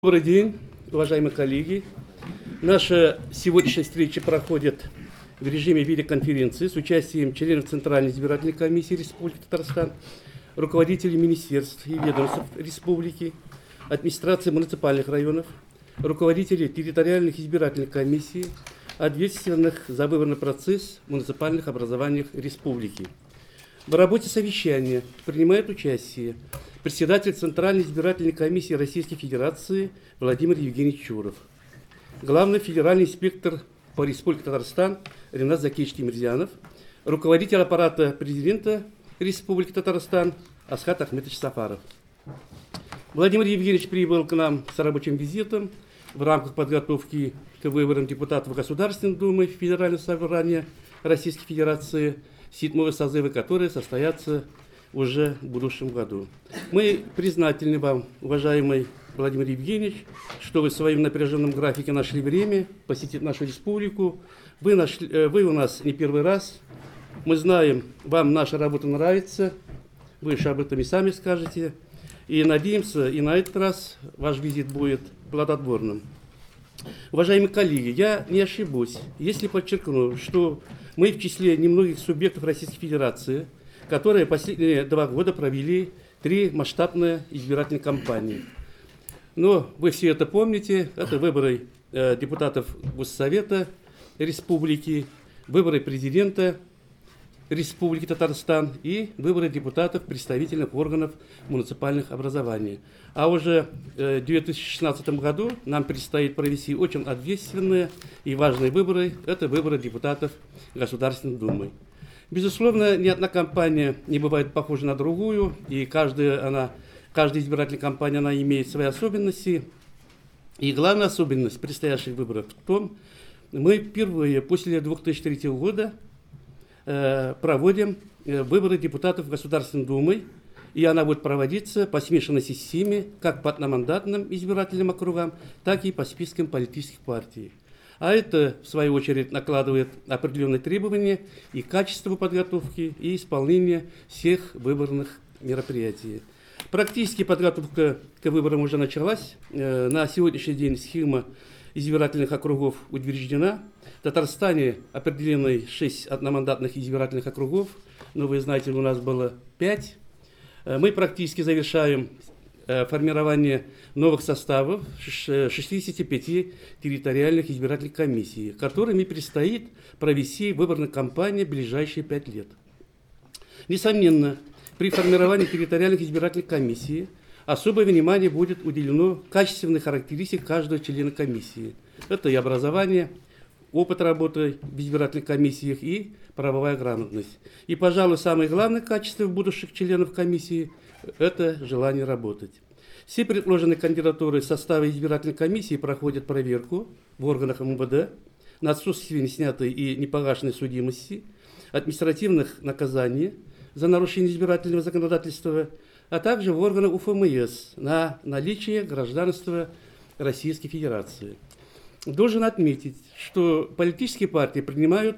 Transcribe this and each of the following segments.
Добрый день, уважаемые коллеги. Наша сегодняшняя встреча проходит в режиме видеоконференции с участием членов Центральной избирательной комиссии Республики Татарстан, руководителей министерств и ведомств Республики, администрации муниципальных районов, руководителей территориальных избирательных комиссий, ответственных за выборный процесс в муниципальных образованиях Республики. В работе совещания принимает участие председатель Центральной избирательной комиссии Российской Федерации Владимир Евгеньевич Чуров, главный федеральный инспектор по Республике Татарстан Ринат Закиевич Тимирзянов, руководитель аппарата президента Республики Татарстан Асхат Ахметович Сафаров. Владимир Евгеньевич прибыл к нам с рабочим визитом в рамках подготовки к выборам депутатов Государственной Думы Федерального собрания Российской Федерации, 7-го созыва, которые состоятся уже в будущем году. Мы признательны вам, уважаемый Владимир Евгеньевич, что вы в своем напряженном графике нашли время посетить нашу республику. Вы у нас не первый раз. Мы знаем, вам наша работа нравится. Вы же об этом и сами скажете. И надеемся, и на этот раз ваш визит будет плодотворным. Уважаемые коллеги, я не ошибусь, если подчеркну, что мы в числе немногих субъектов Российской Федерации, которые последние 2 года провели 3 масштабные избирательные кампании. Но вы все это помните, это выборы депутатов Госсовета Республики, выборы президента Республики Татарстан и выборы депутатов представительных органов муниципальных образований. А уже в 2016 году нам предстоит провести очень ответственные и важные выборы. Это выборы депутатов Государственной Думы. Безусловно, ни одна кампания не бывает похожа на другую, и каждая избирательная кампания она имеет свои особенности. И главная особенность предстоящих выборов в том, мы впервые после 2003 года проводим выборы депутатов Государственной Думы, и она будет проводиться по смешанной системе как по одномандатным избирательным округам, так и по спискам политических партий. А это, в свою очередь, накладывает определенные требования и качество подготовки, и исполнения всех выборных мероприятий. Практически подготовка к выборам уже началась. На сегодняшний день схема избирательных округов утверждена. В Татарстане определены 6 одномандатных избирательных округов, но вы знаете, у нас было 5. Мы практически завершаем формирование новых составов 65 территориальных избирательных комиссий, которыми предстоит провести выборную кампанию в ближайшие 5 лет. Несомненно, при формировании территориальных избирательных комиссий особое внимание будет уделено качественной характеристике каждого члена комиссии. Это и образование, опыт работы в избирательных комиссиях и правовая грамотность. И, пожалуй, самое главное качество будущих членов комиссии – это желание работать. Все предложенные кандидатуры в составе избирательной комиссии проходят проверку в органах МВД на отсутствие неснятой и непогашенной судимости, административных наказаний за нарушение избирательного законодательства, а также в органах УФМС на наличие гражданства Российской Федерации. Должен отметить, что политические партии принимают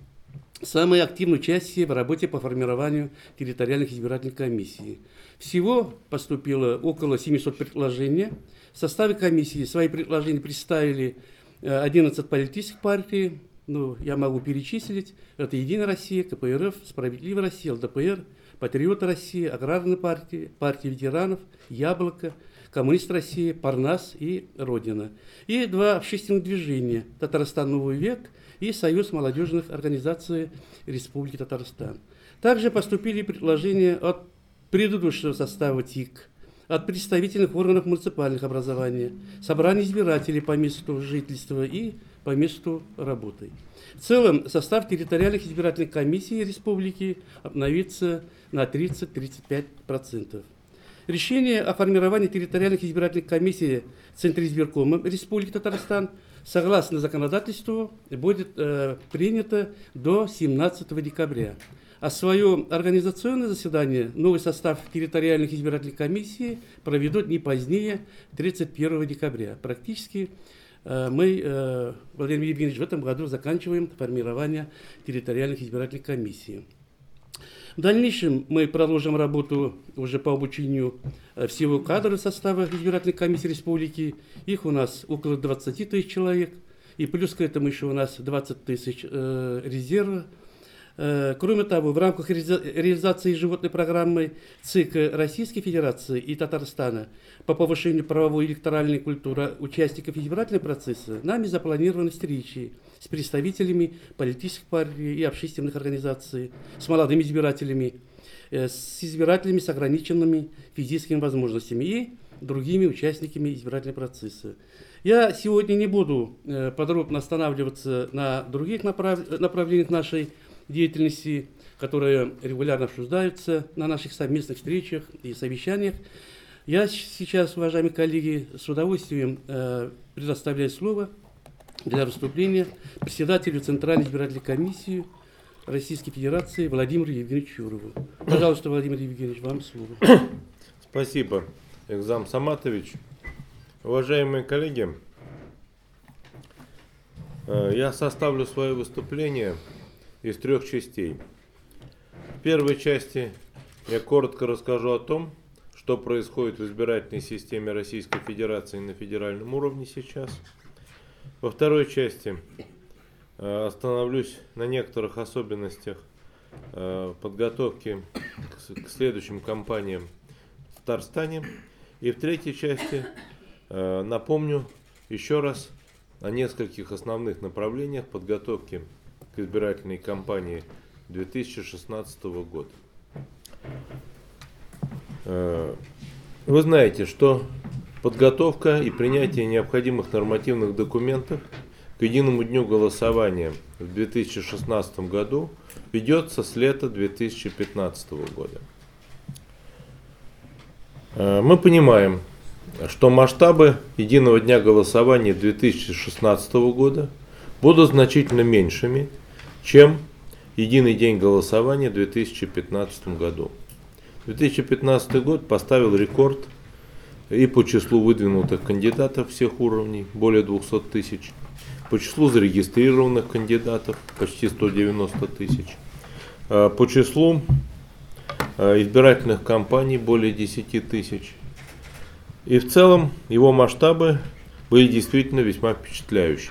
самое активное участие в работе по формированию территориальных избирательных комиссий. Всего поступило около 700 предложений. В составе комиссии свои предложения представили 11 политических партий. Я могу перечислить. Это «Единая Россия», КПРФ, «Справедливая Россия», ЛДПР, «Патриоты России», Аграрная партия, партия ветеранов, «Яблоко», «Коммунист России», «Парнас» и «Родина». И 2 общественных движения «Татарстан. Новый век» и Союз молодежных организаций Республики Татарстан. Также поступили предложения от предыдущего состава ТИК, от представительных органов муниципальных образований, собраний избирателей по месту жительства и по месту работы. В целом, состав территориальных избирательных комиссий Республики обновится на 30-35%. Решение о формировании территориальных избирательных комиссий Центризбиркомом Республики Татарстан согласно законодательству будет принято до 17 декабря. А свое организационное заседание новый состав территориальных избирательных комиссий проведут не позднее 31 декабря. Практически мы, Владимир Евгеньевич, в этом году заканчиваем формирование территориальных избирательных комиссий. В дальнейшем мы продолжим работу уже по обучению всего кадра состава избирательной комиссии республики. Их у нас около 20 тысяч человек. И плюс к этому еще у нас 20 тысяч резерва. Кроме того, в рамках реализации животной программы ЦИК Российской Федерации и Татарстана по повышению правовой и электоральной культуры участников избирательного процесса нами запланированы встречи с представителями политических партий и общественных организаций, с молодыми избирателями, с избирателями с ограниченными физическими возможностями и другими участниками избирательного процесса. Я сегодня не буду подробно останавливаться на других направлениях нашей деятельности, которые регулярно обсуждаются на наших совместных встречах и совещаниях. Я сейчас, уважаемые коллеги, с удовольствием предоставляю слово для выступления председателю Центральной избирательной комиссии Российской Федерации Владимиру Евгеньевичу Юрову. Пожалуйста, Владимир Евгеньевич, вам слово. Спасибо, Экзам Саматович. Уважаемые коллеги, я составлю свое выступление из 3 частей. В первой части я коротко расскажу о том, что происходит в избирательной системе Российской Федерации на федеральном уровне сейчас. Во второй части остановлюсь на некоторых особенностях подготовки к следующим кампаниям в Татарстане. И в третьей части напомню еще раз о нескольких основных направлениях подготовки к избирательной кампании 2016 года. Вы знаете, что подготовка и принятие необходимых нормативных документов к единому дню голосования в 2016 году ведется с лета 2015 года. Мы понимаем, что масштабы единого дня голосования 2016 года будут значительно меньшими, чем единый день голосования в 2015 году. 2015 год поставил рекорд и по числу выдвинутых кандидатов всех уровней, более 200 тысяч, по числу зарегистрированных кандидатов, почти 190 тысяч, по числу избирательных кампаний, более 10 тысяч. И в целом его масштабы были действительно весьма впечатляющими.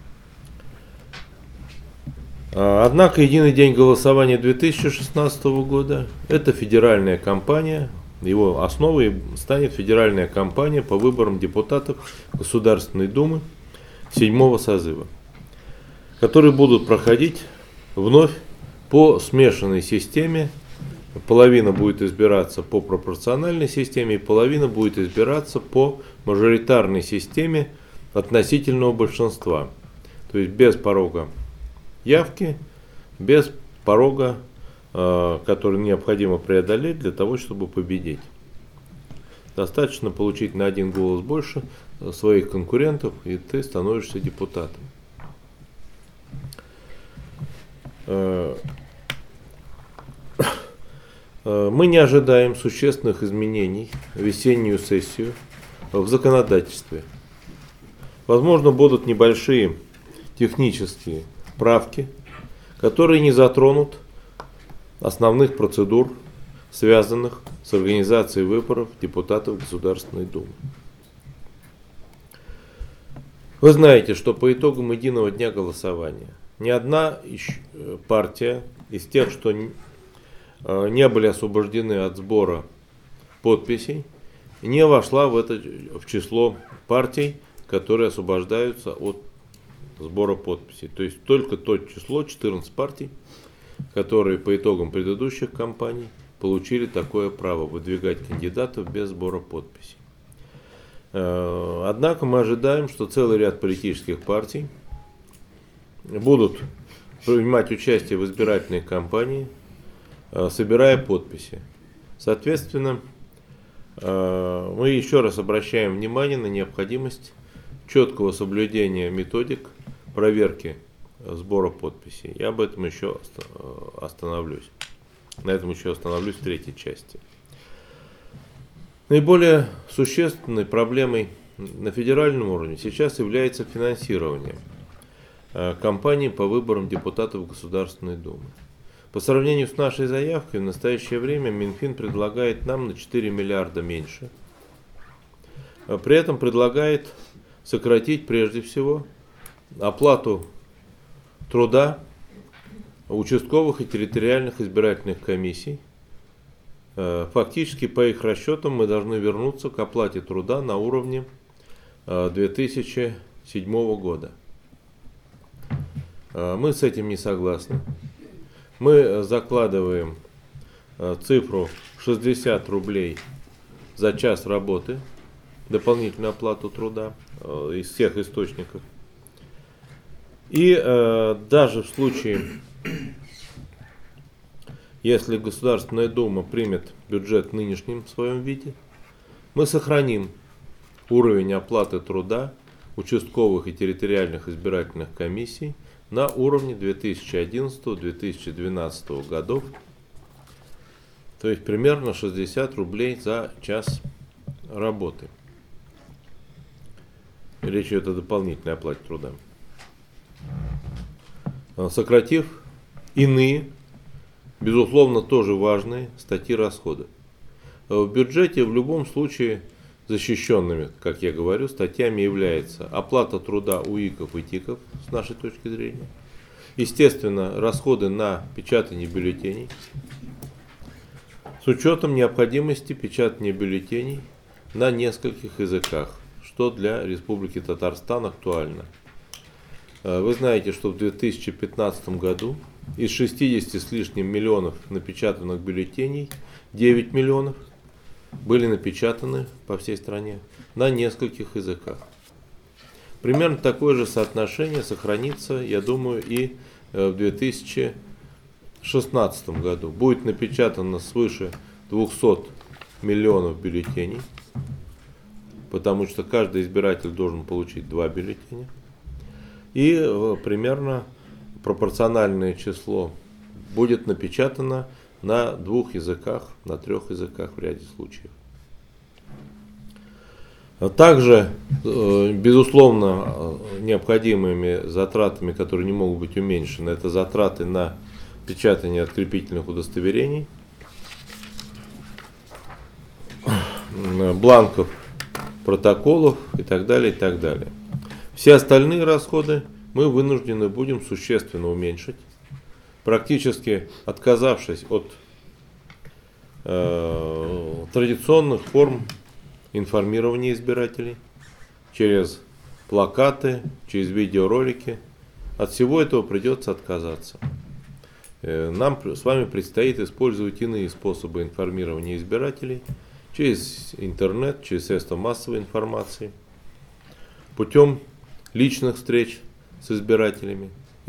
Однако единый день голосования 2016 года – это федеральная кампания, его основой станет федеральная кампания по выборам депутатов Государственной Думы 7-го созыва, которые будут проходить вновь по смешанной системе. Половина будет избираться по пропорциональной системе, и половина будет избираться по мажоритарной системе относительного большинства, то есть без порога явки, без порога, который необходимо преодолеть для того, чтобы победить. Достаточно получить на 1 голос больше своих конкурентов, и ты становишься депутатом. Мы не ожидаем существенных изменений в весеннюю сессию в законодательстве. Возможно, будут небольшие технические правки, которые не затронут основных процедур, связанных с организацией выборов депутатов Государственной Думы. Вы знаете, что по итогам единого дня голосования ни одна партия из тех, что не были освобождены от сбора подписей, не вошла в число партий, которые освобождаются от сбора подписей. То есть только то число, 14 партий, которые по итогам предыдущих кампаний получили такое право выдвигать кандидатов без сбора подписей. Однако мы ожидаем, что целый ряд политических партий будут принимать участие в избирательной кампании, собирая подписи. Соответственно, мы еще раз обращаем внимание на необходимость четкого соблюдения методик проверки сбора подписей. Я об этом еще остановлюсь. На этом еще остановлюсь в третьей части. Наиболее существенной проблемой на федеральном уровне сейчас является финансирование кампании по выборам депутатов Государственной Думы. По сравнению с нашей заявкой, в настоящее время Минфин предлагает нам на 4 миллиарда меньше. При этом предлагает сократить прежде всего оплату труда участковых и территориальных избирательных комиссий. Фактически, по их расчетам, мы должны вернуться к оплате труда на уровне 2007 года. Мы с этим не согласны. Мы закладываем цифру 60 рублей за час работы, дополнительную оплату труда из всех источников. И даже в случае, если Государственная Дума примет бюджет в нынешнем своем виде, мы сохраним уровень оплаты труда участковых и территориальных избирательных комиссий на уровне 2011-2012 годов, то есть примерно 60 рублей за час работы. Речь идет о дополнительной оплате труда. Сократив иные, безусловно, тоже важные статьи расхода. В бюджете в любом случае защищенными, как я говорю, статьями является оплата труда УИКов и ТИКов с нашей точки зрения. Естественно, расходы на печатание бюллетеней с учетом необходимости печатания бюллетеней на нескольких языках, что для Республики Татарстан актуально. Вы знаете, что в 2015 году из 60 с лишним миллионов напечатанных бюллетеней 9 миллионов были напечатаны по всей стране на нескольких языках. Примерно такое же соотношение сохранится, я думаю, и в 2016 году. Будет напечатано свыше 200 миллионов бюллетеней, потому что каждый избиратель должен получить 2 бюллетеня. И примерно пропорциональное число будет напечатано на 2 языках, на 3 языках в ряде случаев. Также, безусловно, необходимыми затратами, которые не могут быть уменьшены, это затраты на печатание открепительных удостоверений, бланков, протоколов и так далее, и так далее. Все остальные расходы мы вынуждены будем существенно уменьшить, практически отказавшись от традиционных форм информирования избирателей через плакаты, через видеоролики. От всего этого придется отказаться. Нам с вами предстоит использовать иные способы информирования избирателей через интернет, через средства массовой информации, путем личных встреч с избирателями,